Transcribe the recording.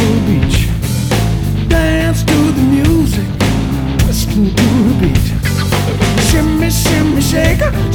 the beach. Dance to the music, listen to the beat. Shimmy, shimmy, shaker,